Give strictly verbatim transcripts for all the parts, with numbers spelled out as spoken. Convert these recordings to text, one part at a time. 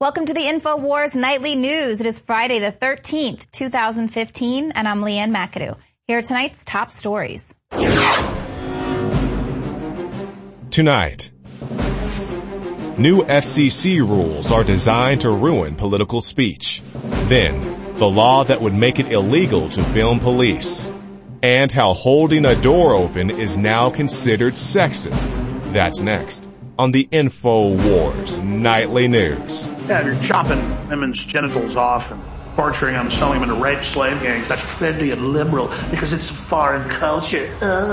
Welcome to the InfoWars Nightly News. It is Friday the thirteenth, two thousand fifteen, and I'm Leanne McAdoo. Here are tonight's top stories. Tonight, new F C C rules are designed to ruin political speech. Then, the law that would make it illegal to film police. And how holding a door open is now considered sexist. That's next on the InfoWars Nightly News. Yeah, you're chopping women's genitals off and torturing them, selling them into rape slave gangs. That's trendy and liberal because it's foreign culture.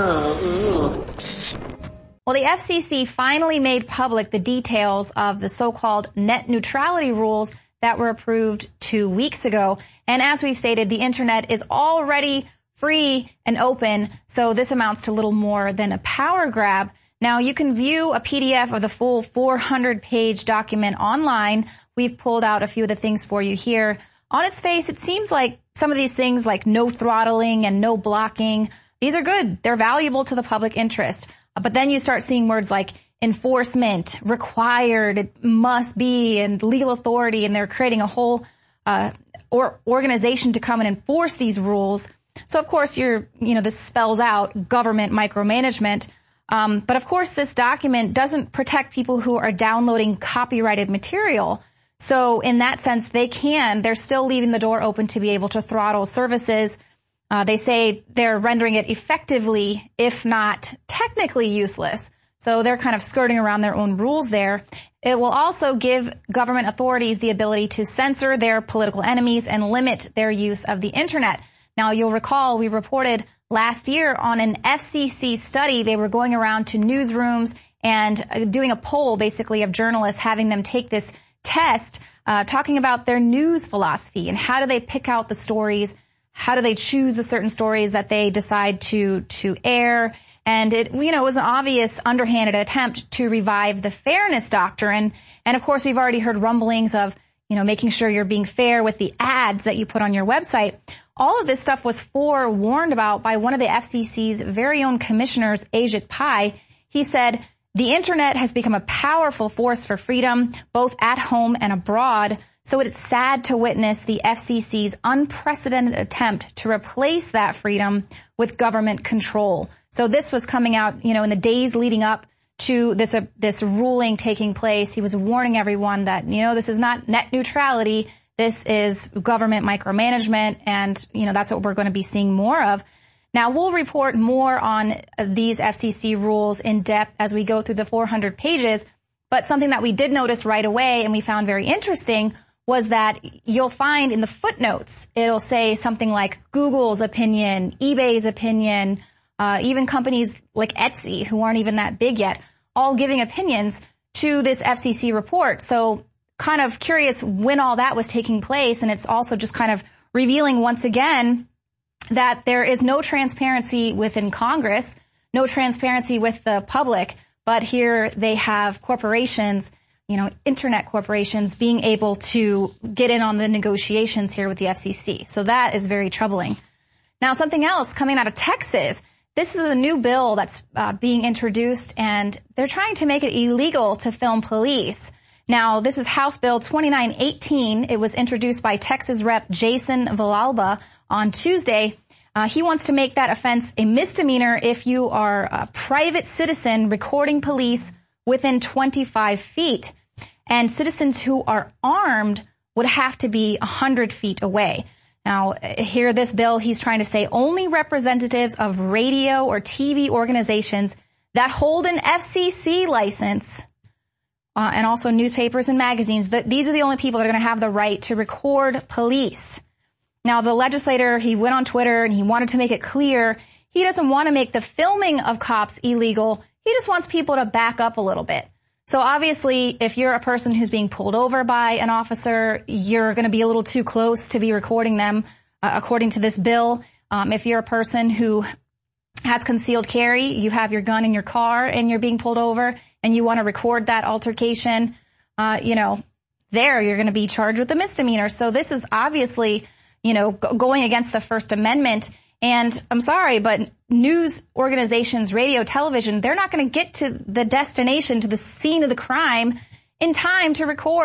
Oh, oh. Well, the F C C finally made public the details of the so-called net neutrality rules that were approved two weeks ago. And as we've stated, the internet is already free and open, so this amounts to little more than a power grab. Now, you can view a P D F of the full four hundred page document online. We've pulled out a few of the things for you here. On its face, it seems like some of these things like no throttling and no blocking, these are good. They're valuable to the public interest. But then you start seeing words like enforcement, required, it must be, and legal authority, and they're creating a whole uh or organization to come and enforce these rules. So, of course, you're, you know, this spells out government micromanagement. Um, but of course, this document doesn't protect people who are downloading copyrighted material. So in that sense, they can, they're still leaving the door open to be able to throttle services. Uh, they say they're rendering it effectively, if not technically useless. So they're kind of skirting around their own rules there. It will also give government authorities the ability to censor their political enemies and limit their use of the internet. Now, you'll recall we reported last year on an F C C study. They were going around to newsrooms and doing a poll, basically, of journalists, having them take this test, uh, talking about their news philosophy and how do they pick out the stories, how do they choose the certain stories that they decide to, to air. And it, you know, was an obvious underhanded attempt to revive the fairness doctrine. And of course, we've already heard rumblings of, you know, making sure you're being fair with the ads that you put on your website. All of this stuff was forewarned about by one of the F C C's very own commissioners, Ajit Pai. He said, the internet has become a powerful force for freedom, both at home and abroad. So it's sad to witness the F C C's unprecedented attempt to replace that freedom with government control. So this was coming out, you know, in the days leading up to this, uh, this ruling taking place. He was warning everyone that, you know, this is not net neutrality. This is government micromanagement, and, you know, that's what we're going to be seeing more of. Now, we'll report more on these F C C rules in depth as we go through the four hundred pages, but something that we did notice right away and we found very interesting was that you'll find in the footnotes, it'll say something like Google's opinion, eBay's opinion, uh, even companies like Etsy, who aren't even that big yet, all giving opinions to this F C C report. So kind of curious when all that was taking place, and it's also just kind of revealing once again that there is no transparency within Congress, no transparency with the public, but here they have corporations, you know, internet corporations being able to get in on the negotiations here with the F C C. So that is very troubling. Now, something else coming out of Texas. This is a new bill that's uh, being introduced, and they're trying to make it illegal to film police. Now, this is House Bill twenty-nine eighteen. It was introduced by Texas Rep Jason Villalba on Tuesday. Uh, he wants to make that offense a misdemeanor if you are a private citizen recording police within twenty-five feet. And citizens who are armed would have to be one hundred feet away. Now, here this bill, he's trying to say only representatives of radio or T V organizations that hold an F C C license Uh, and also newspapers and magazines, that these are the only people that are going to have the right to record police. Now, the legislator, he went on Twitter and he wanted to make it clear he doesn't want to make the filming of cops illegal. He just wants people to back up a little bit. So obviously, if you're a person who's being pulled over by an officer, you're going to be a little too close to be recording them, uh, according to this bill. Um, if you're a person who has concealed carry, you have your gun in your car and you're being pulled over and you want to record that altercation, uh, you know, there you're going to be charged with a misdemeanor. So this is obviously, you know, g- going against the First Amendment. And I'm sorry, but news organizations, radio, television, they're not going to get to the destination, to the scene of the crime in time to record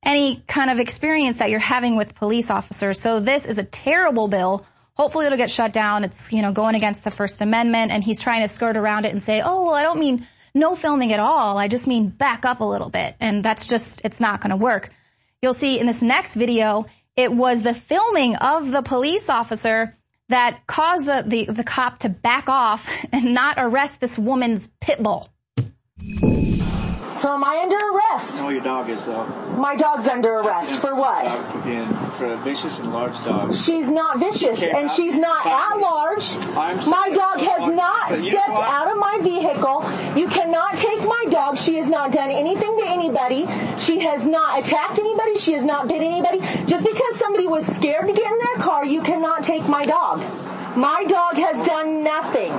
any kind of experience that you're having with police officers. So this is a terrible bill. Hopefully it'll get shut down. It's, you know, going against the First Amendment, and he's trying to skirt around it and say, oh, well, I don't mean no filming at all. I just mean back up a little bit. And that's just, it's not going to work. You'll see in this next video, it was the filming of the police officer that caused the, the, the cop to back off and not arrest this woman's pit bull. So am I under arrest? No, your dog is, though. My dog's under arrest. For what? Dog being for a vicious and large dog. She's not vicious, Okay, and I- she's not I- at large. I'm My sorry. dog has not So you stepped know what? out of my vehicle. You cannot take my dog. She has not done anything to anybody. She has not attacked anybody. She has not bit anybody. Just because somebody was scared to get in their car, you cannot take my dog. My dog has done nothing.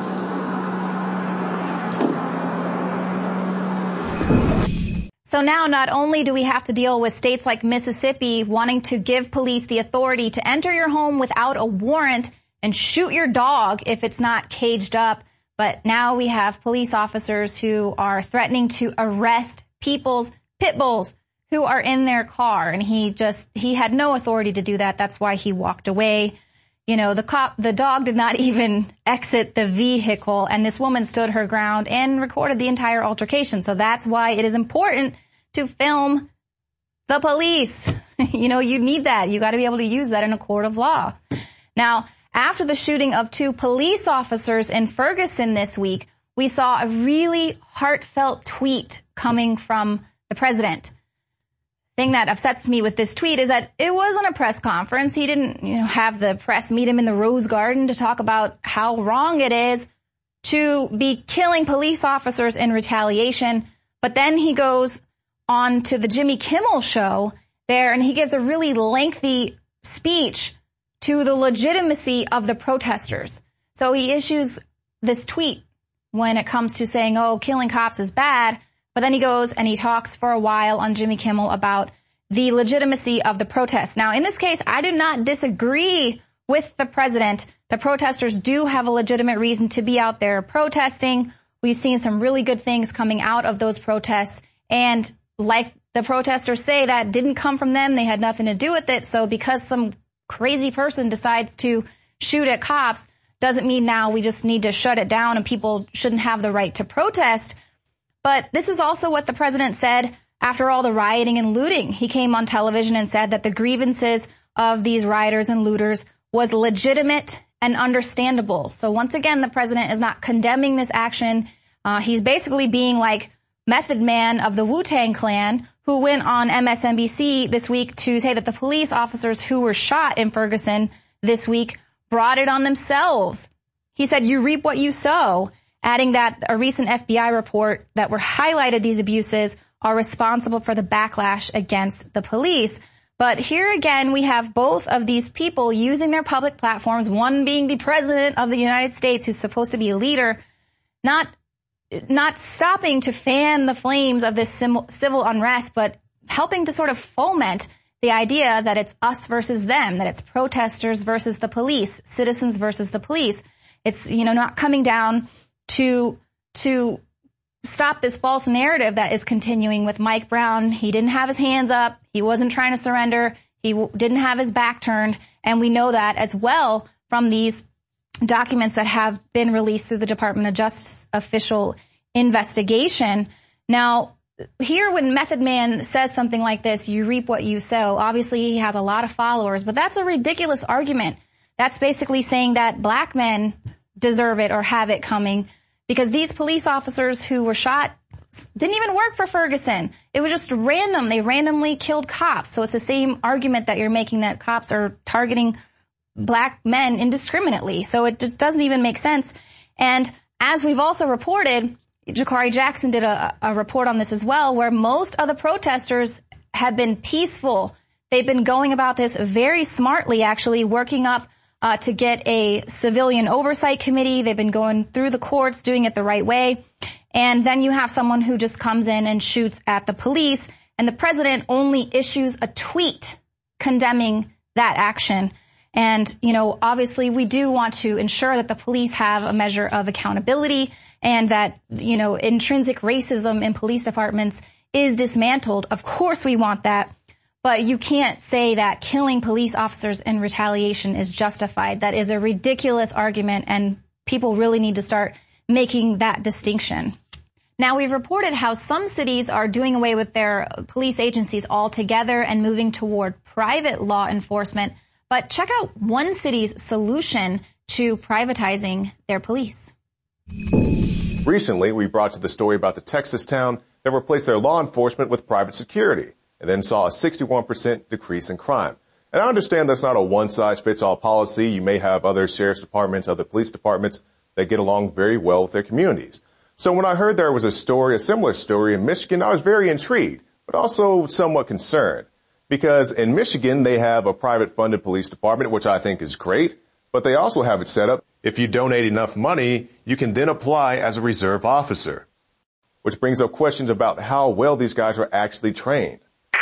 So now not only do we have to deal with states like Mississippi wanting to give police the authority to enter your home without a warrant and shoot your dog if it's not caged up, but now we have police officers who are threatening to arrest people's pit bulls who are in their car. And he just, he had no authority to do that. That's why he walked away. You know, the cop, the dog did not even exit the vehicle, and this woman stood her ground and recorded the entire altercation. So that's why it is important to film the police. You know, you need that. You got to be able to use that in a court of law. Now, after the shooting of two police officers in Ferguson this week, we saw a really heartfelt tweet coming from the president. Thing that upsets me with this tweet is that it wasn't a press conference. He didn't, you know, have the press meet him in the Rose Garden to talk about how wrong it is to be killing police officers in retaliation. But then he goes on to the Jimmy Kimmel show there, and he gives a really lengthy speech to the legitimacy of the protesters. So he issues this tweet when it comes to saying, oh, killing cops is bad. But then he goes and he talks for a while on Jimmy Kimmel about the legitimacy of the protests. Now, in this case, I do not disagree with the president. The protesters do have a legitimate reason to be out there protesting. We've seen some really good things coming out of those protests. And like the protesters say, that didn't come from them. They had nothing to do with it. So because some crazy person decides to shoot at cops doesn't mean now we just need to shut it down and people shouldn't have the right to protest. But this is also what the president said after all the rioting and looting. He came on television and said that the grievances of these rioters and looters was legitimate and understandable. So once again, the president is not condemning this action. Uh, he's basically being like Method Man of the Wu-Tang Clan, who went on M S N B C this week to say that the police officers who were shot in Ferguson this week brought it on themselves. He said, you reap what you sow, adding that a recent F B I report that were highlighted these abuses are responsible for the backlash against the police. But here again, we have both of these people using their public platforms, one being the president of the United States, who's supposed to be a leader, not not stopping to fan the flames of this civil unrest, but helping to sort of foment the idea that it's us versus them, that it's protesters versus the police, citizens versus the police. It's, you know, not coming down to to stop this false narrative that is continuing with Mike Brown. He didn't have his hands up. He wasn't trying to surrender. He w- didn't have his back turned. And we know that as well from these documents that have been released through the Department of Justice official investigation. Now, here when Method Man says something like this, you reap what you sow. Obviously, he has a lot of followers, but that's a ridiculous argument. That's basically saying that black men deserve it or have it coming because these police officers who were shot didn't even work for Ferguson. It was just random. They randomly killed cops. So it's the same argument that you're making that cops are targeting black men indiscriminately. So it just doesn't even make sense. And as we've also reported, Jakari Jackson did a, a report on this as well, where most of the protesters have been peaceful. They've been going about this very smartly, actually working up uh, to get a civilian oversight committee. They've been going through the courts, doing it the right way. And then you have someone who just comes in and shoots at the police, and the president only issues a tweet condemning that action. And, you know, obviously we do want to ensure that the police have a measure of accountability and that, you know, intrinsic racism in police departments is dismantled. Of course we want that. But you can't say that killing police officers in retaliation is justified. That is a ridiculous argument, and people really need to start making that distinction. Now, we've reported how some cities are doing away with their police agencies altogether and moving toward private law enforcement. But check out one city's solution to privatizing their police. Recently, we brought you the story about the Texas town that replaced their law enforcement with private security and then saw a sixty-one percent decrease in crime. And I understand that's not a one-size-fits-all policy. You may have other sheriff's departments, other police departments that get along very well with their communities. So when I heard there was a story, a similar story in Michigan, I was very intrigued, but also somewhat concerned. Because in Michigan, they have a private-funded police department, which I think is great, but they also have it set up. If you donate enough money, you can then apply as a reserve officer. Which brings up questions about how well these guys are actually trained.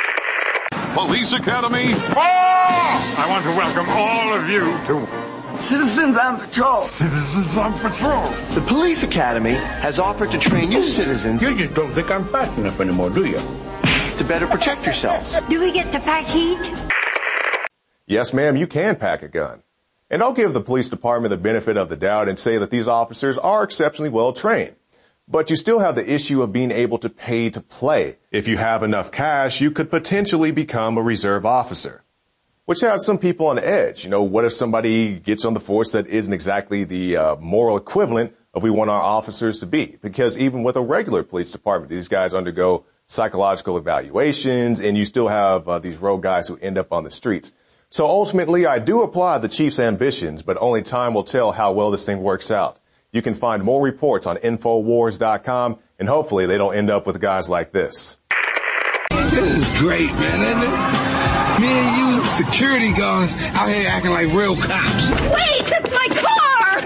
Police Academy. Oh! I want to welcome all of you to Citizens on Patrol. Citizens on Patrol. The Police Academy has offered to train you citizens. You just don't think I'm fast enough anymore, do you? To better protect yourselves. Do we get to pack heat? Yes, ma'am, you can pack a gun. And I'll give the police department the benefit of the doubt and say that these officers are exceptionally well trained. But you still have the issue of being able to pay to play. If you have enough cash, you could potentially become a reserve officer, which has some people on edge. You know, what if somebody gets on the force that isn't exactly the uh, moral equivalent of we want our officers to be? Because even with a regular police department, these guys undergo psychological evaluations, and you still have uh, these rogue guys who end up on the streets. So ultimately, I do applaud the chief's ambitions, but only time will tell how well this thing works out. You can find more reports on Infowars dot com, and hopefully they don't end up with guys like this. This is great, man, isn't it? Me and you, security guards, out here acting like real cops. Wait, that's my car!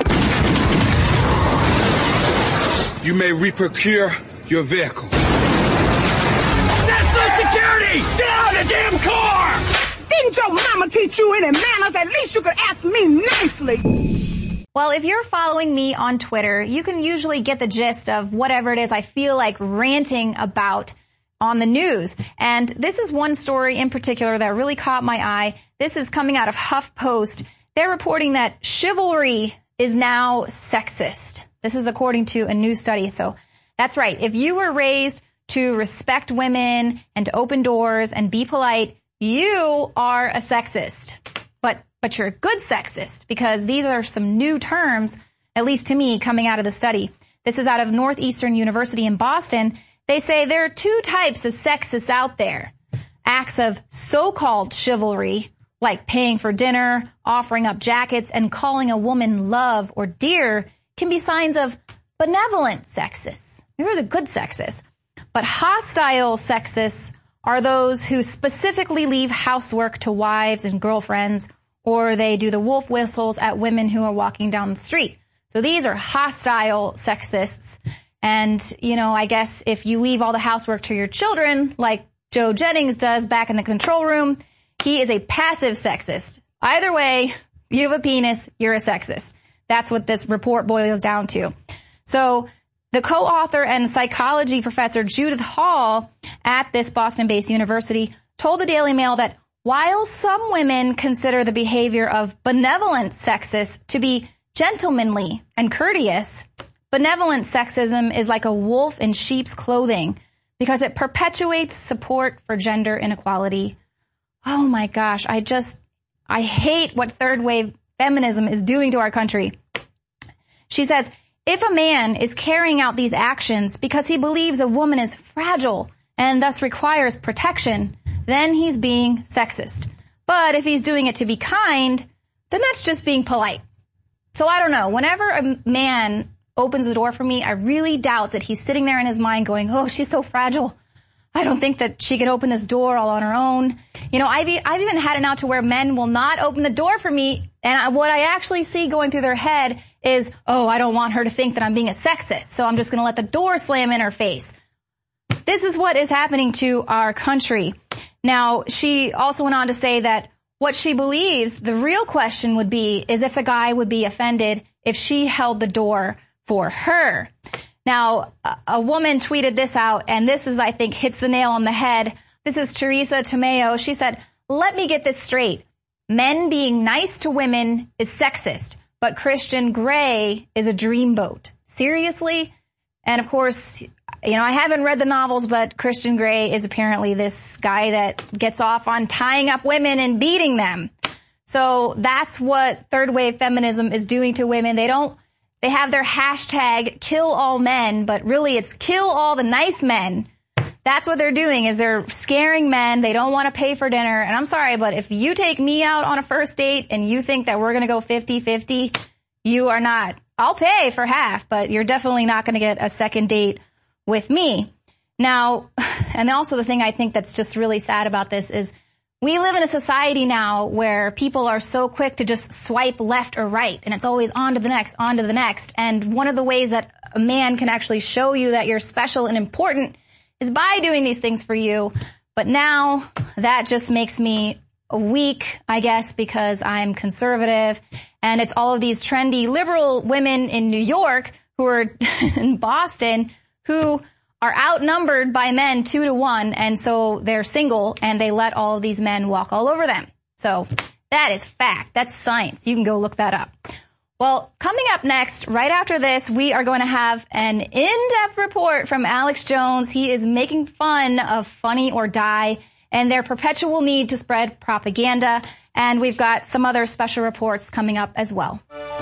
You may reprocure your vehicle. That's no security! Get out of the damn car! Didn't your mama teach you any manners? At least you could ask me nicely. Well, if you're following me on Twitter, you can usually get the gist of whatever it is I feel like ranting about on the news. And this is one story in particular that really caught my eye. This is coming out of HuffPost. They're reporting that chivalry is now sexist. This is according to a new study. So that's right. If you were raised to respect women and to open doors and be polite, you are a sexist. But But you're a good sexist, because these are some new terms, at least to me, coming out of the study. This is out of Northeastern University in Boston. They say there are two types of sexists out there. Acts of so-called chivalry, like paying for dinner, offering up jackets, and calling a woman love or dear, can be signs of benevolent sexists. You're the good sexists. But hostile sexists are those who specifically leave housework to wives and girlfriends, or they do the wolf whistles at women who are walking down the street. So these are hostile sexists. And, you know, I guess if you leave all the housework to your children, like Joe Jennings does back in the control room, he is a passive sexist. Either way, you have a penis, you're a sexist. That's what this report boils down to. So the co-author and psychology professor Judith Hall at this Boston-based university told the Daily Mail that while some women consider the behavior of benevolent sexists to be gentlemanly and courteous, benevolent sexism is like a wolf in sheep's clothing because it perpetuates support for gender inequality. Oh my gosh, I just, I hate what third wave feminism is doing to our country. She says, if a man is carrying out these actions because he believes a woman is fragile and thus requires protection, then he's being sexist. But if he's doing it to be kind, then that's just being polite. So I don't know. Whenever a man opens the door for me, I really doubt that he's sitting there in his mind going, oh, she's so fragile. I don't think that she can open this door all on her own. You know, I've, I've even had it now to where men will not open the door for me. And I, what I actually see going through their head is, oh, I don't want her to think that I'm being a sexist, so I'm just going to let the door slam in her face. This is what is happening to our country. Now, she also went on to say that what she believes the real question would be is if the guy would be offended if she held the door for her. Now, a, a woman tweeted this out, and this is, I think, hits the nail on the head. This is Teresa Tomeo. She said, "Let me get this straight. Men being nice to women is sexist, but Christian Grey is a dreamboat." Seriously? And of course, you know, I haven't read the novels, but Christian Grey is apparently this guy that gets off on tying up women and beating them. So that's what third wave feminism is doing to women. They don't, they have their hashtag kill all men, but really it's kill all the nice men. That's what they're doing, is they're scaring men. They don't want to pay for dinner. And I'm sorry, but if you take me out on a first date and you think that we're going to go fifty-fifty, you are not. I'll pay for half, but you're definitely not going to get a second date with me. Now, and also the thing I think that's just really sad about this is we live in a society now where people are so quick to just swipe left or right, and it's always on to the next, on to the next. And one of the ways that a man can actually show you that you're special and important is by doing these things for you. But now that just makes me weak, I guess, because I'm conservative, and it's all of these trendy liberal women in New York who are in Boston who are outnumbered by men two to one, and so they're single and they let all of these men walk all over them. So that is fact. That's science. You can go look that up. Well, coming up next, right after this, we are going to have an in-depth report from Alex Jones. He is making fun of Funny or Die and their perpetual need to spread propaganda. And we've got some other special reports coming up as well.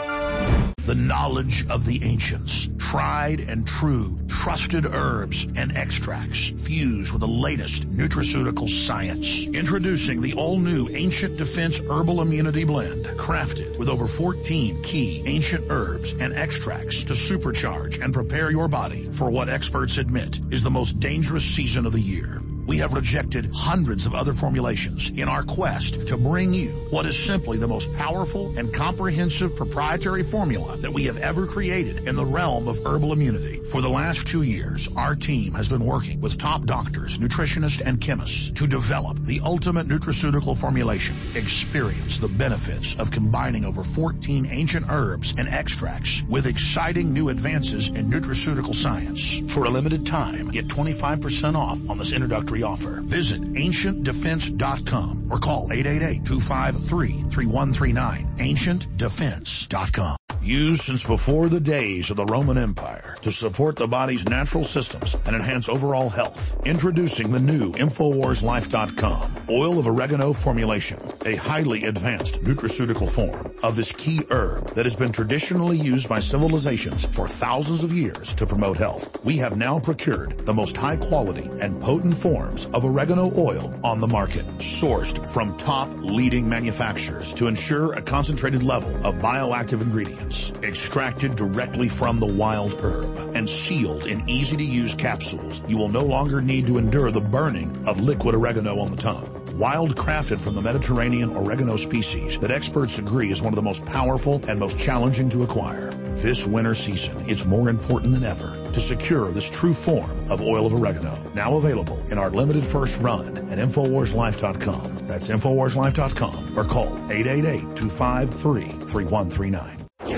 The knowledge of the ancients, tried and true, trusted herbs and extracts fused with the latest nutraceutical science. Introducing the all-new Ancient Defense Herbal Immunity Blend, crafted with over fourteen key ancient herbs and extracts to supercharge and prepare your body for what experts admit is the most dangerous season of the year. We have rejected hundreds of other formulations in our quest to bring you what is simply the most powerful and comprehensive proprietary formula that we have ever created in the realm of herbal immunity. For the last two years, our team has been working with top doctors, nutritionists, and chemists to develop the ultimate nutraceutical formulation. Experience the benefits of combining over fourteen ancient herbs and extracts with exciting new advances in nutraceutical science. For a limited time, get twenty-five percent off on this introductory offer. Visit ancient defense dot com or call eight eight eight, two five three, three one three nine. ancient defense dot com. Used since before the days of the Roman Empire to support the body's natural systems and enhance overall health. Introducing the new Infowars Life dot com oil of oregano formulation, a highly advanced nutraceutical form of this key herb that has been traditionally used by civilizations for thousands of years to promote health. We have now procured the most high quality and potent forms of oregano oil on the market, sourced from top leading manufacturers to ensure a concentrated level of bioactive ingredients, extracted directly from the wild herb and sealed in easy-to-use capsules. You will no longer need to endure the burning of liquid oregano on the tongue. Wild crafted from the Mediterranean oregano species that experts agree is one of the most powerful and most challenging to acquire. This winter season, it's more important than ever to secure this true form of oil of oregano. Now available in our limited first run at Infowars Life dot com. That's Infowars Life dot com or call eight eight eight, two five three, three one three nine.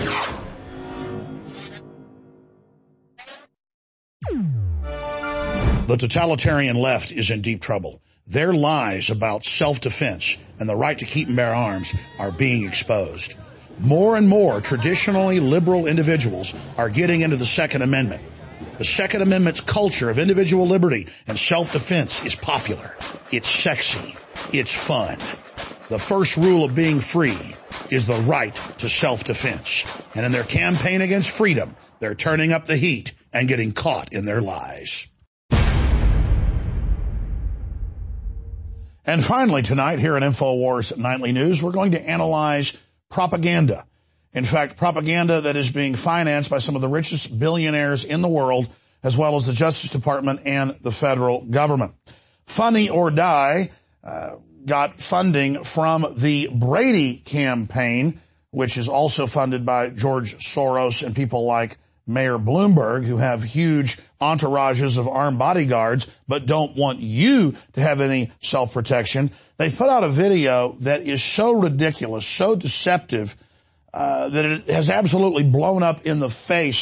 The totalitarian left is in deep trouble. Their lies about self-defense and the right to keep and bear arms are being exposed. More and more traditionally liberal individuals are getting into the Second Amendment. The Second Amendment's culture of individual liberty and self-defense is popular. It's sexy. It's fun. The first rule of being free is the right to self-defense. And in their campaign against freedom, they're turning up the heat and getting caught in their lies. And finally tonight here at InfoWars Nightly News, we're going to analyze propaganda. In fact, propaganda that is being financed by some of the richest billionaires in the world, as well as the Justice Department and the federal government. Funny or Die uh, got funding from the Brady campaign, which is also funded by George Soros and people like Mayor Bloomberg, who have huge entourages of armed bodyguards, but don't want you to have any self-protection. They've put out a video that is so ridiculous, so deceptive, uh, that it has absolutely blown up in the face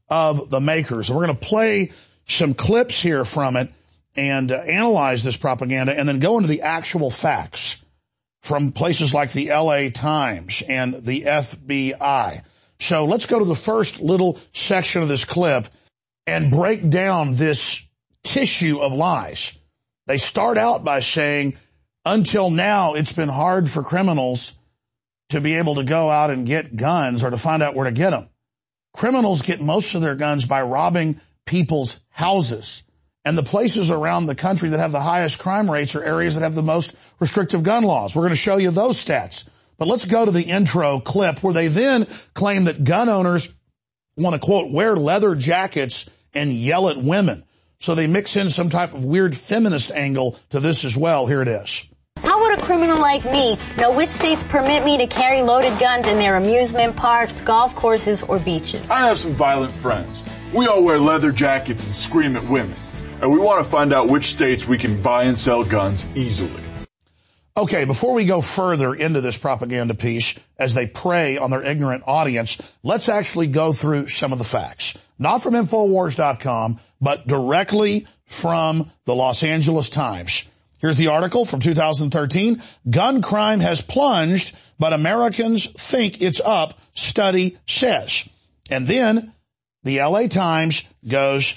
of the makers. We're going to play some clips here from it and uh, analyze this propaganda and then go into the actual facts from places like the L A Times and the F B I. So let's go to the first little section of this clip and break down this tissue of lies. They start out by saying, until now, it's been hard for criminals to be able to go out and get guns or to find out where to get them. Criminals get most of their guns by robbing people's houses. And the places around the country that have the highest crime rates are areas that have the most restrictive gun laws. We're going to show you those stats. But let's go to the intro clip where they then claim that gun owners want to, quote, wear leather jackets and yell at women. So they mix in some type of weird feminist angle to this as well. Here it is. How would a criminal like me know which states permit me to carry loaded guns in their amusement parks, golf courses, or beaches? I have some violent friends. We all wear leather jackets and scream at women. And we want to find out which states we can buy and sell guns easily. Okay, before we go further into this propaganda piece, as they prey on their ignorant audience, let's actually go through some of the facts. Not from Infowars dot com, but directly from the Los Angeles Times. Here's the article from two thousand thirteen. Gun crime has plunged, but Americans think it's up, study says. And then the L A Times goes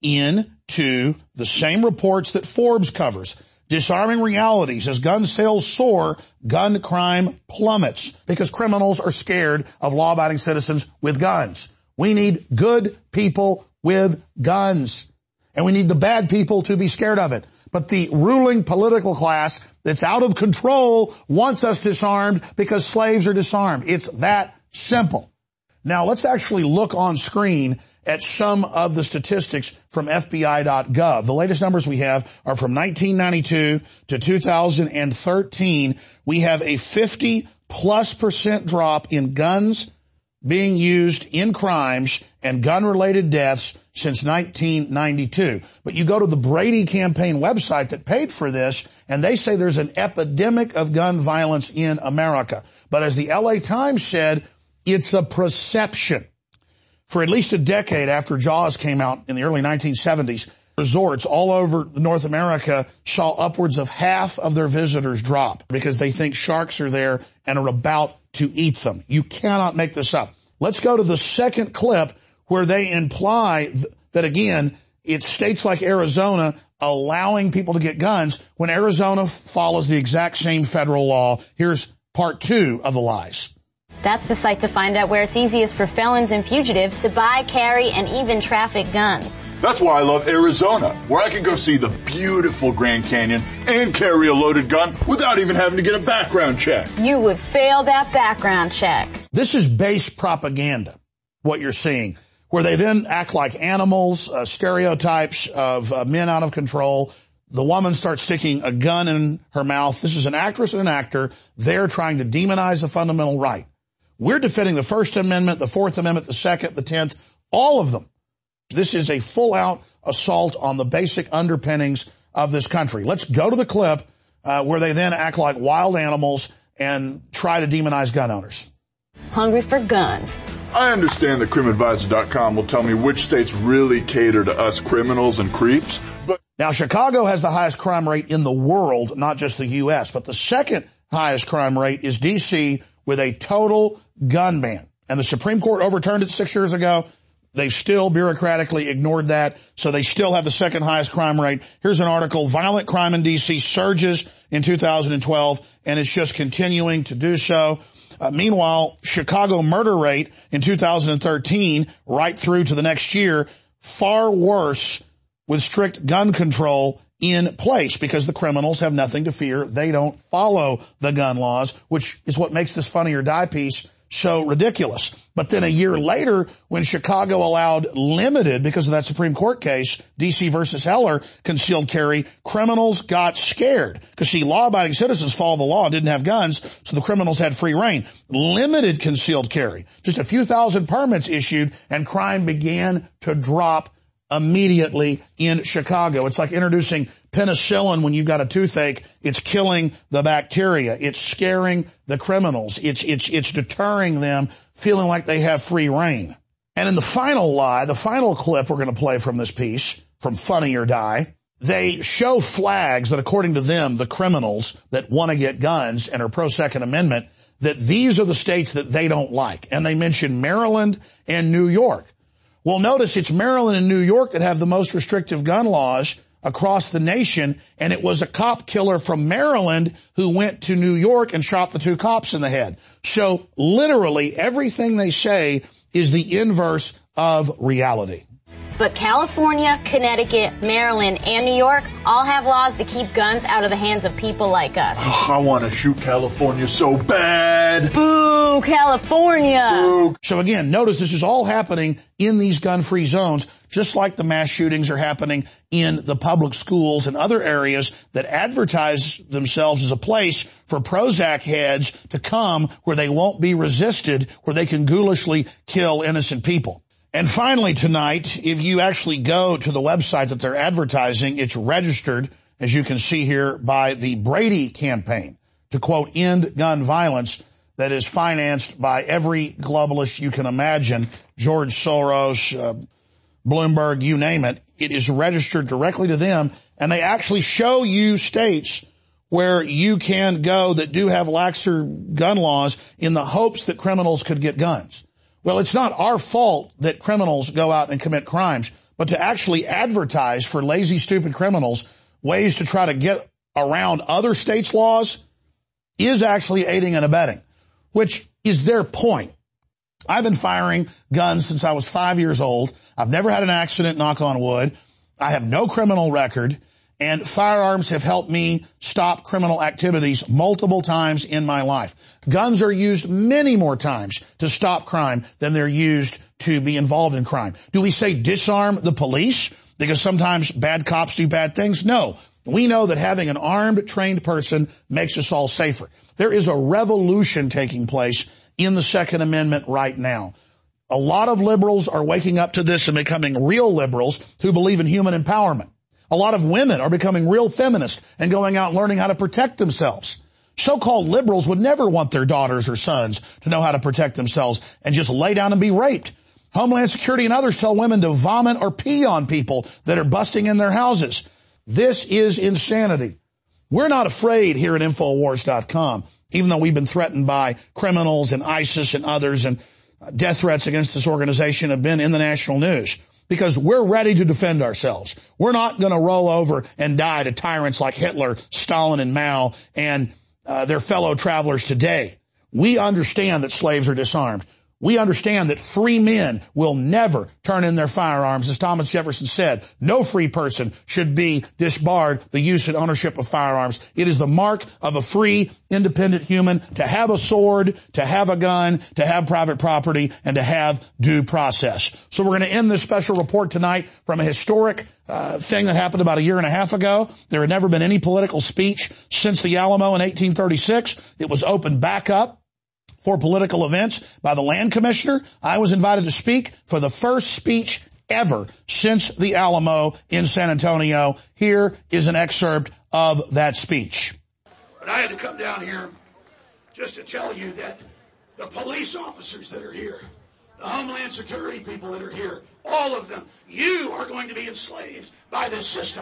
into the same reports that Forbes covers. Disarming realities as gun sales soar, gun crime plummets because criminals are scared of law-abiding citizens with guns. We need good people with guns, and we need the bad people to be scared of it. But the ruling political class that's out of control wants us disarmed because slaves are disarmed. It's that simple. Now let's actually look on screen at some of the statistics from F B I dot gov. The latest numbers we have are from nineteen ninety-two to two thousand thirteen. We have a fifty plus percent drop in guns being used in crimes and gun-related deaths since nineteen ninety-two. But you go to the Brady campaign website that paid for this, and they say there's an epidemic of gun violence in America. But as the L A Times said, it's a perception. For at least a decade after Jaws came out in the early nineteen seventies, resorts all over North America saw upwards of half of their visitors drop because they think sharks are there and are about to eat them. You cannot make this up. Let's go to the second clip where they imply th- that, again, it's states like Arizona allowing people to get guns when Arizona follows the exact same federal law. Here's part two of the lies. That's the site to find out where it's easiest for felons and fugitives to buy, carry, and even traffic guns. That's why I love Arizona, where I can go see the beautiful Grand Canyon and carry a loaded gun without even having to get a background check. You would fail that background check. This is base propaganda, what you're seeing, where they then act like animals, uh, stereotypes of uh, men out of control. The woman starts sticking a gun in her mouth. This is an actress and an actor. They're trying to demonize a fundamental right. We're defending the First Amendment, the Fourth Amendment, the Second, the Tenth, all of them. This is a full-out assault on the basic underpinnings of this country. Let's go to the clip uh, where they then act like wild animals and try to demonize gun owners. Hungry for guns. I understand that Crim Advisor dot com will tell me which states really cater to us criminals and creeps, but... Now, Chicago has the highest crime rate in the world, not just the U S, but the second highest crime rate is D C with a total gun ban. And the Supreme Court overturned it six years ago. They've still bureaucratically ignored that, so they still have the second highest crime rate. Here's an article, Violent Crime in D C surges in two thousand twelve, and it's just continuing to do so. Uh, meanwhile, Chicago murder rate in two thousand thirteen, right through to the next year, far worse with strict gun control in place because the criminals have nothing to fear. They don't follow the gun laws, which is what makes this Funny or Die piece so ridiculous. But then a year later, when Chicago allowed limited, because of that Supreme Court case, D C versus Heller, concealed carry, criminals got scared. Because, see, law-abiding citizens followed the law and didn't have guns, so the criminals had free reign. Limited concealed carry. Just a few thousand permits issued, and crime began to drop immediately in Chicago. It's like introducing penicillin when you've got a toothache. It's killing the bacteria. It's scaring the criminals. It's, it's, it's deterring them, feeling like they have free reign. And in the final lie, the final clip we're going to play from this piece, from Funny or Die, they show flags that, according to them, the criminals that want to get guns and are pro-Second Amendment, that these are the states that they don't like. And they mention Maryland and New York. Well, notice it's Maryland and New York that have the most restrictive gun laws across the nation, and it was a cop killer from Maryland who went to New York and shot the two cops in the head. So literally everything they say is the inverse of reality. But California, Connecticut, Maryland, and New York all have laws to keep guns out of the hands of people like us. Oh, I want to shoot California so bad. Boo, California. Boo. So again, notice this is all happening in these gun-free zones, just like the mass shootings are happening in the public schools and other areas that advertise themselves as a place for Prozac heads to come where they won't be resisted, where they can ghoulishly kill innocent people. And finally tonight, if you actually go to the website that they're advertising, it's registered, as you can see here, by the Brady campaign to, quote, end gun violence, that is financed by every globalist you can imagine, George Soros, uh, Bloomberg, you name it. It is registered directly to them, and they actually show you states where you can go that do have laxer gun laws in the hopes that criminals could get guns. Well, it's not our fault that criminals go out and commit crimes, but to actually advertise for lazy, stupid criminals ways to try to get around other states' laws is actually aiding and abetting, which is their point. I've been firing guns since I was five years old. I've never had an accident, knock on wood. I have no criminal record, and firearms have helped me stop criminal activities multiple times in my life. Guns are used many more times to stop crime than they're used to be involved in crime. Do we say disarm the police because sometimes bad cops do bad things? No. We know that having an armed, trained person makes us all safer. There is a revolution taking place in the Second Amendment right now. A lot of liberals are waking up to this and becoming real liberals who believe in human empowerment. A lot of women are becoming real feminists and going out and learning how to protect themselves. So-called liberals would never want their daughters or sons to know how to protect themselves and just lay down and be raped. Homeland Security and others tell women to vomit or pee on people that are busting in their houses. This is insanity. We're not afraid here at Infowars dot com, even though we've been threatened by criminals and ISIS and others, and death threats against this organization have been in the national news. Because we're ready to defend ourselves. We're not going to roll over and die to tyrants like Hitler, Stalin, and Mao, and uh, their fellow travelers today. We understand that slaves are disarmed. We understand that free men will never turn in their firearms. As Thomas Jefferson said, no free person should be disbarred the use and ownership of firearms. It is the mark of a free, independent human to have a sword, to have a gun, to have private property, and to have due process. So we're going to end this special report tonight from a historic uh, thing that happened about a year and a half ago. There had never been any political speech since the Alamo in eighteen thirty-six. It was opened back up for political events by the land commissioner. I was invited to speak for the first speech ever since the Alamo in San Antonio. Here is an excerpt of that speech. But I had to come down here just to tell you that the police officers that are here, the Homeland Security people that are here, all of them, you are going to be enslaved by this system.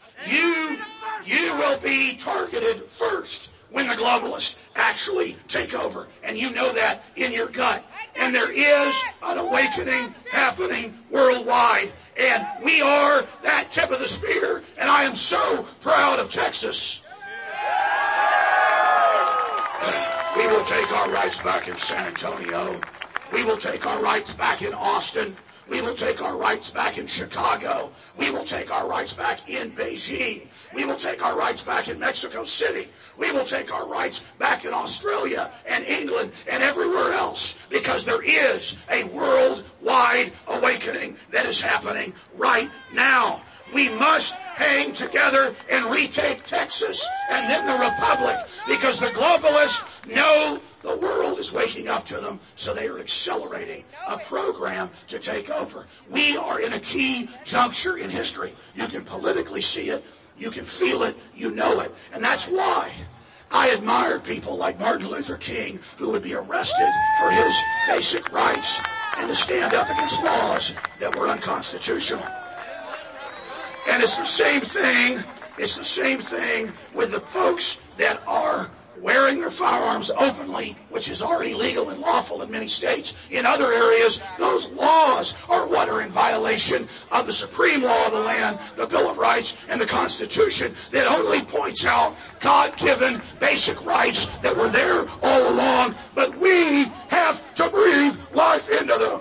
You, you will be targeted first when the globalists actually take over. And you know that in your gut. And there is an awakening happening worldwide. And we are that tip of the spear. And I am so proud of Texas. We will take our rights back in San Antonio. We will take our rights back in Austin. We will take our rights back in Chicago. We will take our rights back in Beijing. We will take our rights back in Mexico City. We will take our rights back in Australia and England and everywhere else, because there is a worldwide awakening that is happening right now. We must hang together and retake Texas and then the Republic, because the globalists know the world is waking up to them, so they are accelerating a program to take over. We are in a key juncture in history. You can politically see it. You can feel it. You know it. And that's why I admire people like Martin Luther King, who would be arrested for his basic rights. and to stand up against laws that were unconstitutional. And it's the same thing, it's the same thing with the folks that are wearing their firearms openly, which is already legal and lawful in many states. In other areas, those laws are what are in violation of the supreme law of the land, the Bill of Rights, and the Constitution that only points out God-given basic rights that were there all along, but we have to breathe life into them.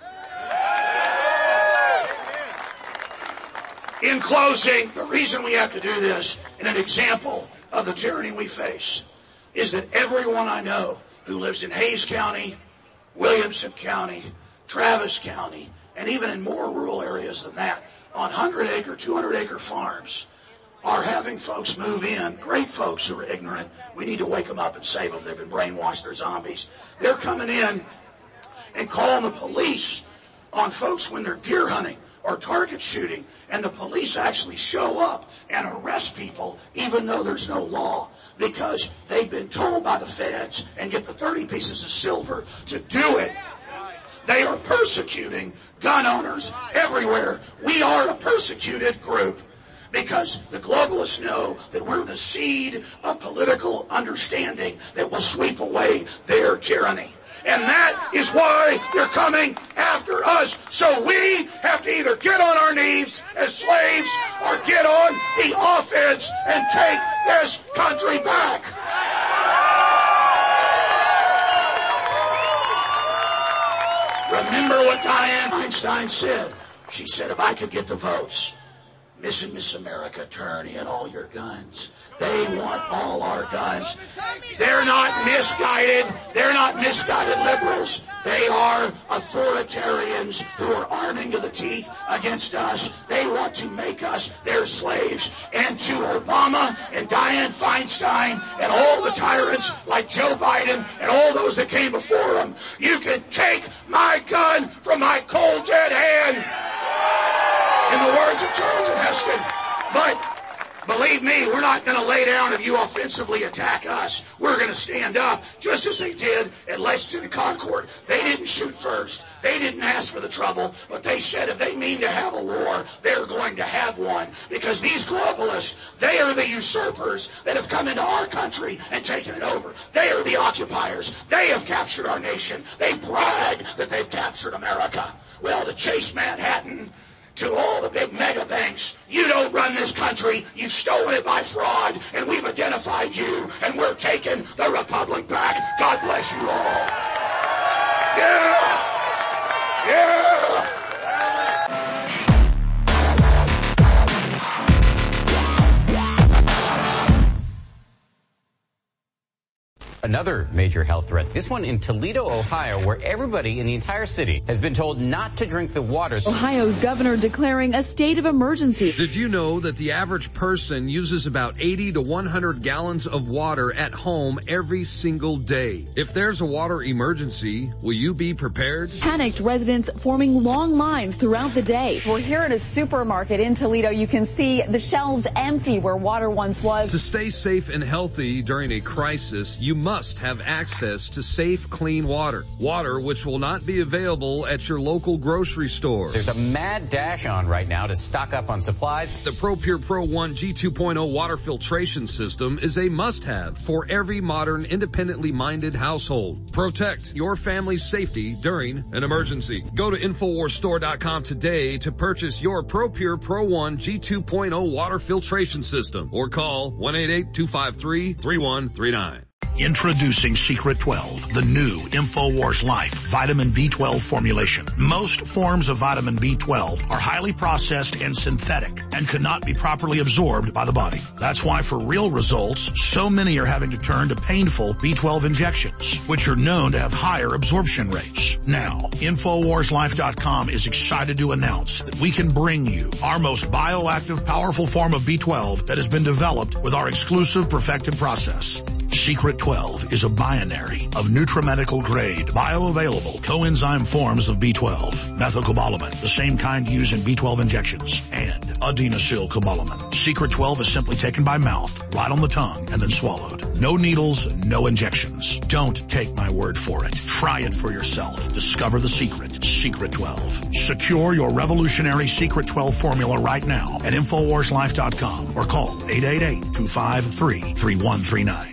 In closing, the reason we have to do this, and an example of the tyranny we face, is that everyone I know who lives in Hayes County, Williamson County, Travis County, and even in more rural areas than that, on one hundred acre, two hundred acre farms, are having folks move in, great folks who are ignorant. We need to wake them up and save them. They've been brainwashed. They're zombies. They're coming in and calling the police on folks when they're deer hunting or target shooting, and the police actually show up and arrest people even though there's no law, because they've been told by the feds and get the thirty pieces of silver to do it. They are persecuting gun owners everywhere. We are a persecuted group because the globalists know that we're the seed of political understanding that will sweep away their tyranny. And that is why they're coming after us. So we have to either get on our knees as slaves or get on the offense and take this country back. Remember what Dianne Feinstein said. She said, if I could get the votes, Miss and Miss America, turn in all your guns. They want all our guns. They're not misguided. They're not misguided liberals. They are authoritarians who are arming to the teeth against us. They want to make us their slaves. And to Obama and Dianne Feinstein and all the tyrants like Joe Biden and all those that came before them, you can take my gun from my cold dead hand, in the words of Charles Heston. But believe me, we're not going to lay down if you offensively attack us. We're going to stand up, just as they did at Lexington and Concord. They didn't shoot first. They didn't ask for the trouble, but they said if they mean to have a war, they're going to have one. Because these globalists, they are the usurpers that have come into our country and taken it over. They are the occupiers. They have captured our nation. They brag that they've captured America. Well, to chase Manhattan, to all the big mega banks, you don't run this country, you've stolen it by fraud, and we've identified you, and we're taking the republic back. God bless you all. Yeah! Yeah! Another major health threat, this one in Toledo, Ohio, where everybody in the entire city has been told not to drink the water. Ohio's governor declaring a state of emergency. Did you know that the average person uses about eighty to one hundred gallons of water at home every single day? If there's a water emergency, will you be prepared? Panicked residents forming long lines throughout the day. We're here at a supermarket in Toledo. You can see the shelves empty where water once was. To stay safe and healthy during a crisis, you must must have access to safe, clean water. Water which will not be available at your local grocery store. There's a mad dash on right now to stock up on supplies. The ProPure Pro one G two point oh water filtration system is a must-have for every modern, independently minded household. Protect your family's safety during an emergency. Go to Infowars Store dot com today to purchase your ProPure Pro one G two point oh water filtration system or call one eight eight, two five three, three one three nine. Introducing Secret twelve, the new InfoWars Life vitamin B twelve formulation. Most forms of vitamin B twelve are highly processed and synthetic and could not be properly absorbed by the body. That's why for real results, so many are having to turn to painful B twelve injections, which are known to have higher absorption rates. Now, Infowars Life dot com is excited to announce that we can bring you our most bioactive, powerful form of B twelve that has been developed with our exclusive perfected process. Secret twelve is a binary of nutramedical grade, bioavailable coenzyme forms of B twelve, methylcobalamin, the same kind used in B twelve injections, and sildenafil-cobalamin. Secret twelve is simply taken by mouth, right on the tongue, and then swallowed. No needles, no injections. Don't take my word for it. Try it for yourself. Discover the secret. Secret twelve. Secure your revolutionary Secret twelve formula right now at Infowars Life dot com or call eight eight eight, two five three, three one three nine.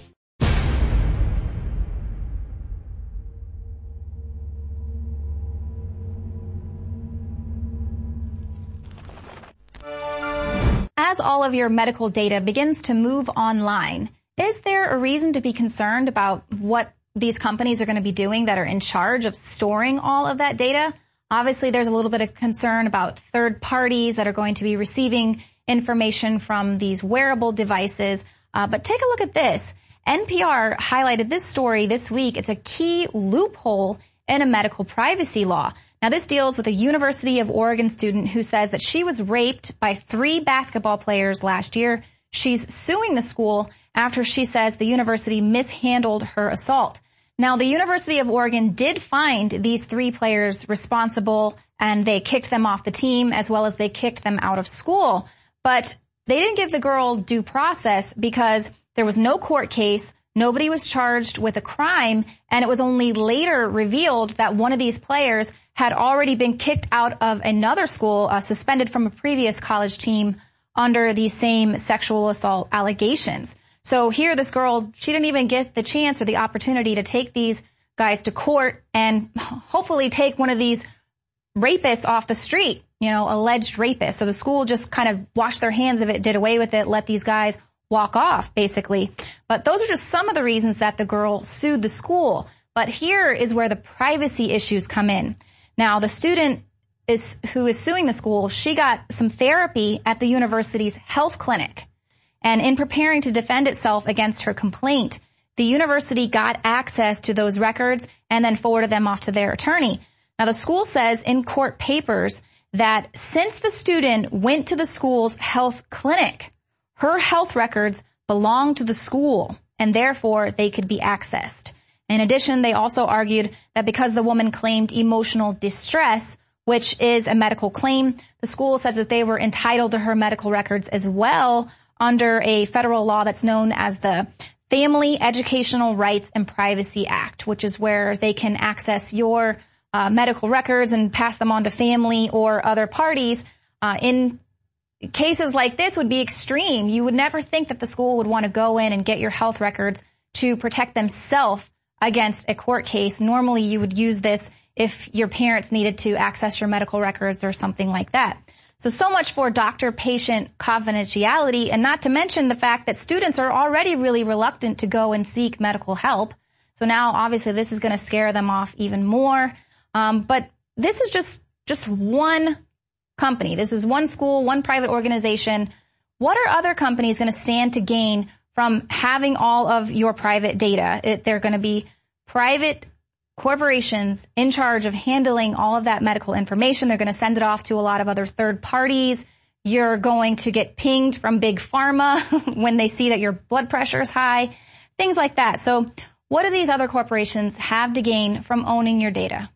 As all of your medical data begins to move online, is there a reason to be concerned about what these companies are going to be doing that are in charge of storing all of that data? Obviously, there's a little bit of concern about third parties that are going to be receiving information from these wearable devices. Uh, but take a look at this. N P R highlighted this story this week. It's a key loophole in a medical privacy law. Now, this deals with a University of Oregon student who says that she was raped by three basketball players last year. She's suing the school after she says the university mishandled her assault. Now, the University of Oregon did find these three players responsible, and they kicked them off the team as well as they kicked them out of school. But they didn't give the girl due process because there was no court case. Nobody was charged with a crime, and it was only later revealed that one of these players had already been kicked out of another school, uh, suspended from a previous college team under these same sexual assault allegations. So here, this girl, she didn't even get the chance or the opportunity to take these guys to court and hopefully take one of these rapists off the street, you know, alleged rapists. So the school just kind of washed their hands of it, did away with it, let these guys walk off, basically. But those are just some of the reasons that the girl sued the school. But here is where the privacy issues come in. Now, the student is who is suing the school, she got some therapy at the university's health clinic. And in preparing to defend itself against her complaint, the university got access to those records and then forwarded them off to their attorney. Now, the school says in court papers that since the student went to the school's health clinic, her health records belong to the school, and therefore they could be accessed. In addition, they also argued that because the woman claimed emotional distress, which is a medical claim, the school says that they were entitled to her medical records as well under a federal law that's known as the Family Educational Rights and Privacy Act, which is where they can access your uh, medical records and pass them on to family or other parties. Uh, in cases like this would be extreme. You would never think that the school would want to go in and get your health records to protect themselves against a court case. Normally, you would use this if your parents needed to access your medical records or something like that. So, so much for doctor-patient confidentiality, and not to mention the fact that students are already really reluctant to go and seek medical help. So now, obviously, this is going to scare them off even more. Um, but this is just, just one company. This is one school, one private organization. What are other companies going to stand to gain from having all of your private data? It, they're going to be private corporations in charge of handling all of that medical information. They're going to send it off to a lot of other third parties. You're going to get pinged from Big Pharma when they see that your blood pressure is high, things like that. So what do these other corporations have to gain from owning your data?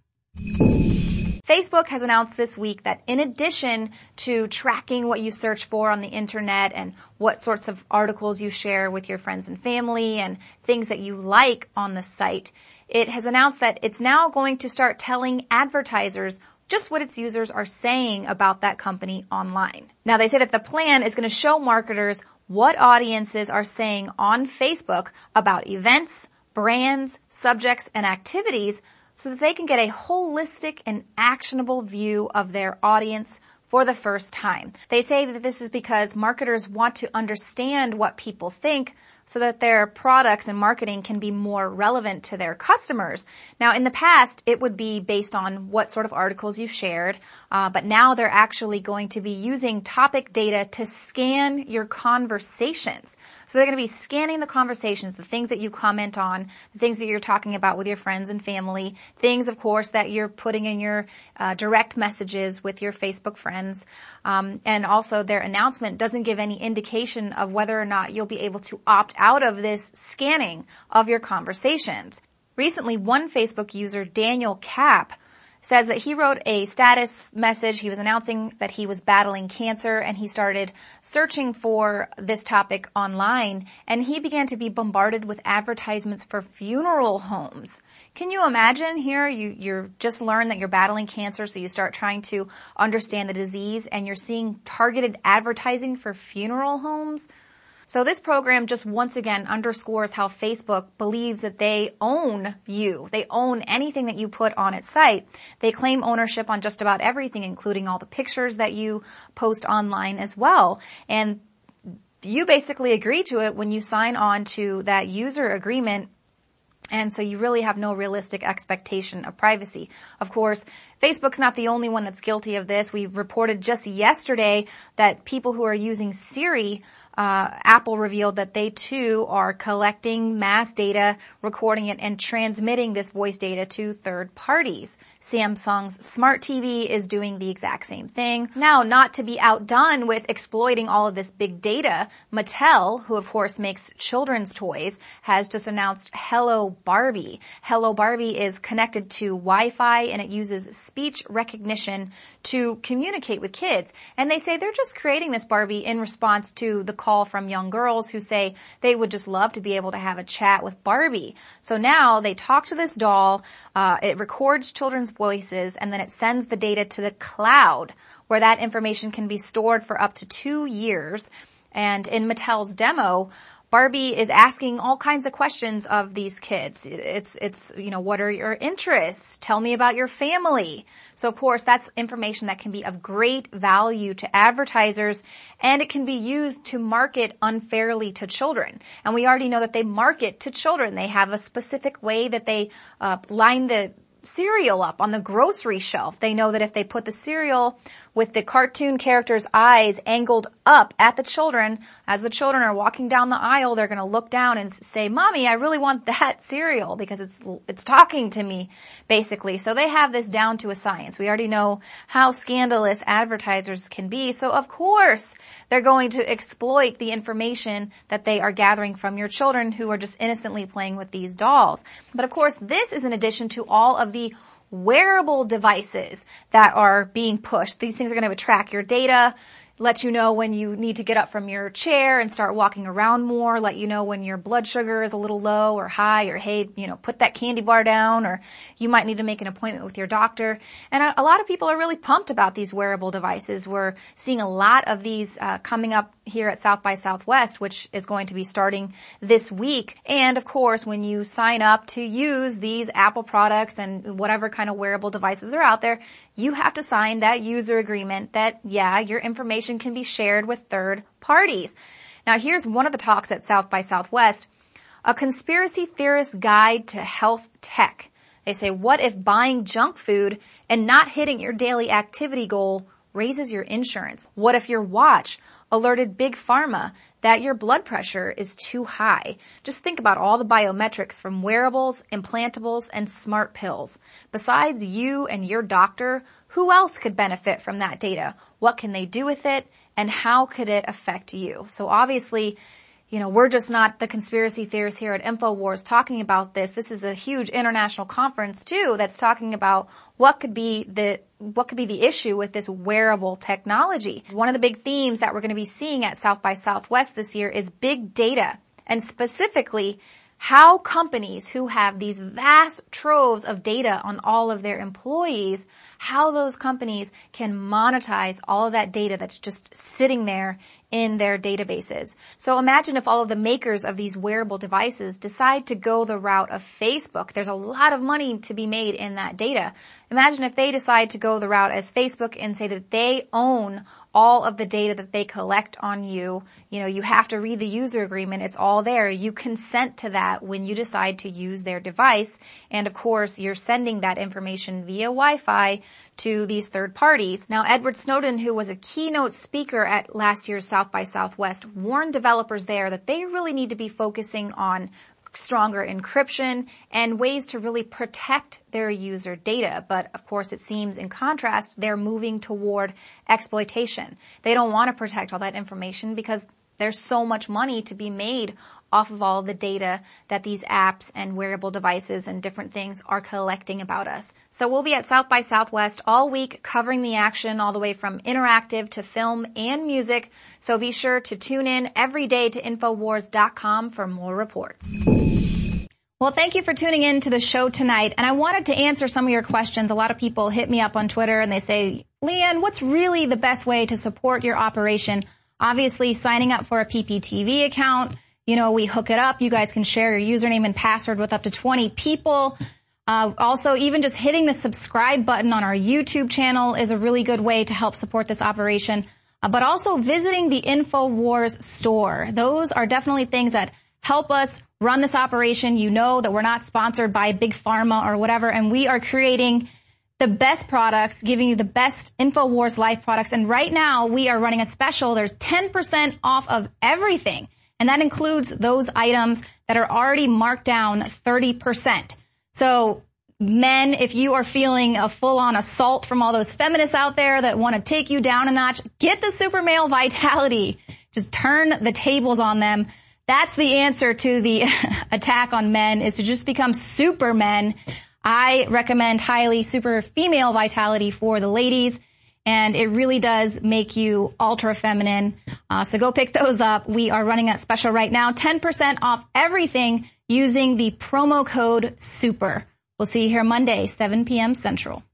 Facebook has announced this week that in addition to tracking what you search for on the internet and what sorts of articles you share with your friends and family and things that you like on the site, it has announced that it's now going to start telling advertisers just what its users are saying about that company online. Now, they say that the plan is going to show marketers what audiences are saying on Facebook about events, brands, subjects, and activities so that they can get a holistic and actionable view of their audience for the first time. They say that this is because marketers want to understand what people think so that their products and marketing can be more relevant to their customers. Now, in the past, it would be based on what sort of articles you shared, uh, but now they're actually going to be using topic data to scan your conversations. So they're going to be scanning the conversations, the things that you comment on, the things that you're talking about with your friends and family, things, of course, that you're putting in your uh, direct messages with your Facebook friends. Um, and also their announcement doesn't give any indication of whether or not you'll be able to opt out of this scanning of your conversations. Recently, one Facebook user, Daniel Kapp, says that he wrote a status message. He was announcing that he was battling cancer, and he started searching for this topic online, and he began to be bombarded with advertisements for funeral homes. Can you imagine here? You, you're just learned that you're battling cancer, so you start trying to understand the disease, and you're seeing targeted advertising for funeral homes. So this program just once again underscores how Facebook believes that they own you. They own anything that you put on its site. They claim ownership on just about everything, including all the pictures that you post online as well. And you basically agree to it when you sign on to that user agreement. And so you really have no realistic expectation of privacy. Of course, Facebook's not the only one that's guilty of this. We reported just yesterday that people who are using Siri, uh, Apple revealed that they too are collecting mass data, recording it, and transmitting this voice data to third parties. Samsung's smart T V is doing the exact same thing. Now, not to be outdone with exploiting all of this big data, Mattel, who of course makes children's toys, has just announced Hello Barbie. Hello Barbie is connected to Wi-Fi, and it uses speech recognition to communicate with kids. And they say they're just creating this Barbie in response to the call from young girls who say they would just love to be able to have a chat with Barbie. So now they talk to this doll, uh, it records children's voices, and then it sends the data to the cloud, where that information can be stored for up to two years. And in Mattel's demo, Barbie is asking all kinds of questions of these kids. It's, it's, you know, what are your interests? Tell me about your family. So of course, that's information that can be of great value to advertisers, and it can be used to market unfairly to children. And we already know that they market to children. They have a specific way that they uh, line the cereal up on the grocery shelf. They know that if they put the cereal with the cartoon character's eyes angled up at the children, as the children are walking down the aisle, they're going to look down and say, "Mommy, I really want that cereal because it's it's talking to me," basically. So they have this down to a science. We already know how scandalous advertisers can be. So of course, they're going to exploit the information that they are gathering from your children who are just innocently playing with these dolls. But of course, this is in addition to all of the wearable devices that are being pushed. These things are going to track your data, let you know when you need to get up from your chair and start walking around more, let you know when your blood sugar is a little low or high, or hey, you know, put that candy bar down, or you might need to make an appointment with your doctor. And a, a lot of people are really pumped about these wearable devices. We're seeing a lot of these uh, coming up here at South by Southwest, which is going to be starting this week. And of course, when you sign up to use these Apple products and whatever kind of wearable devices are out there, you have to sign that user agreement that, yeah, your information can be shared with third parties. Now, here's one of the talks at South by Southwest, a conspiracy theorist guide to health tech. They say, what if buying junk food and not hitting your daily activity goal raises your insurance? What if your watch alerted Big Pharma that your blood pressure is too high? Just think about all the biometrics from wearables, implantables, and smart pills. Besides you and your doctor, who else could benefit from that data? What can they do with it? And how could it affect you? So obviously, you know, we're just not the conspiracy theorists here at InfoWars talking about this. This is a huge international conference too that's talking about what could be the what could be the issue with this wearable technology. One of the big themes that we're going to be seeing at South by Southwest this year is big data, and specifically how companies who have these vast troves of data on all of their employees, how those companies can monetize all of that data that's just sitting there in their databases. So imagine if all of the makers of these wearable devices decide to go the route of Facebook. There's a lot of money to be made in that data. Imagine if they decide to go the route as Facebook and say that they own all of the data that they collect on you. You know, you have to read the user agreement. It's all there. You consent to that when you decide to use their device. And of course, you're sending that information via Wi-Fi to these third parties. Now, Edward Snowden, who was a keynote speaker at last year's South by Southwest, warned developers there that they really need to be focusing on stronger encryption and ways to really protect their user data. But of course, it seems in contrast, they're moving toward exploitation. They don't want to protect all that information because there's so much money to be made off of all the data that these apps and wearable devices and different things are collecting about us. So we'll be at South by Southwest all week covering the action all the way from interactive to film and music. So be sure to tune in every day to Infowars dot com for more reports. Well, thank you for tuning in to the show tonight. And I wanted to answer some of your questions. A lot of people hit me up on Twitter and they say, Leanne, what's really the best way to support your operation? Obviously, signing up for a P P T V account. You know, we hook it up. You guys can share your username and password with up to twenty people. Uh, also, even just hitting the subscribe button on our YouTube channel is a really good way to help support this operation. Uh, but also visiting the InfoWars store. Those are definitely things that help us run this operation. You know that we're not sponsored by Big Pharma or whatever, and we are creating the best products, giving you the best InfoWars Life products. And right now, we are running a special. There's ten percent off of everything. And that includes those items that are already marked down thirty percent. So men, if you are feeling a full-on assault from all those feminists out there that want to take you down a notch, get the Super Male Vitality. Just turn the tables on them. That's the answer to the attack on men, is to just become supermen. I recommend highly Super Female Vitality for the ladies. And it really does make you ultra feminine. Uh, so go pick those up. We are running that special right now. ten percent off everything using the promo code SUPER. We'll see you here Monday, seven p.m. Central.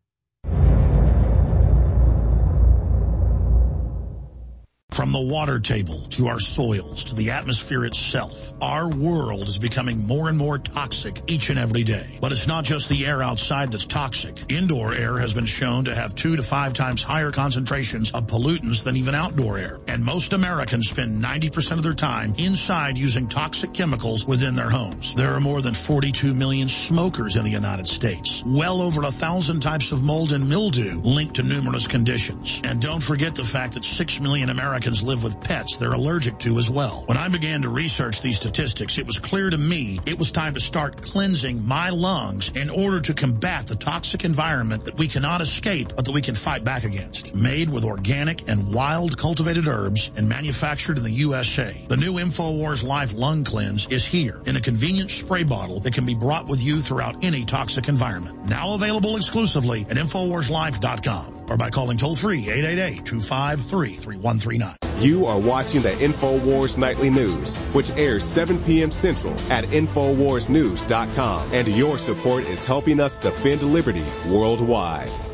From the water table to our soils to the atmosphere itself, our world is becoming more and more toxic each and every day. But it's not just the air outside that's toxic. Indoor air has been shown to have two to five times higher concentrations of pollutants than even outdoor air. And most Americans spend ninety percent of their time inside using toxic chemicals within their homes. There are more than forty-two million smokers in the United States. Well over a thousand types of mold and mildew linked to numerous conditions. And don't forget the fact that six million Americans live with pets they're allergic to as well. When I began to research these statistics, it was clear to me it was time to start cleansing my lungs in order to combat the toxic environment that we cannot escape, but that we can fight back against. Made with organic and wild cultivated herbs and manufactured in the U S A, the new InfoWars Life Lung Cleanse is here in a convenient spray bottle that can be brought with you throughout any toxic environment. Now available exclusively at Infowars Life dot com or by calling toll-free eight eight eight, two five three, three one three nine. You are watching the InfoWars Nightly News, which airs seven p.m. Central at Infowars News dot com. And your support is helping us defend liberty worldwide.